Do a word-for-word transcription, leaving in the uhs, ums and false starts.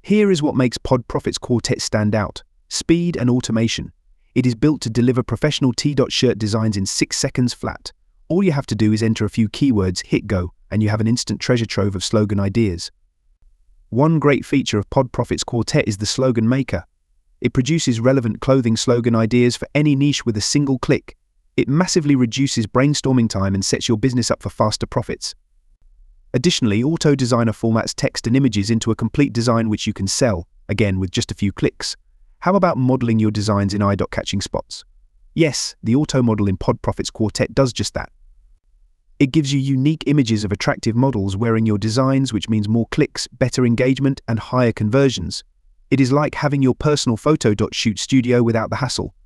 Here is what makes PodProfit's Quartet stand out: speed and automation. It is built to deliver professional T-shirt designs in six seconds flat. All you have to do is enter a few keywords, hit go, and you have an instant treasure trove of slogan ideas. One great feature of PodProfit's Quartet is the Slogan Maker. It produces relevant clothing slogan ideas for any niche with a single click. It massively reduces brainstorming time and sets your business up for faster profits. Additionally, Auto Designer formats text and images into a complete design which you can sell, again with just a few clicks. How about modeling your designs in eye-catching spots? Yes, the Auto Model in PodProfit's Quartet does just that. It gives you unique images of attractive models wearing your designs, which means more clicks, better engagement, and higher conversions. It is like having your personal photo shoot studio without the hassle.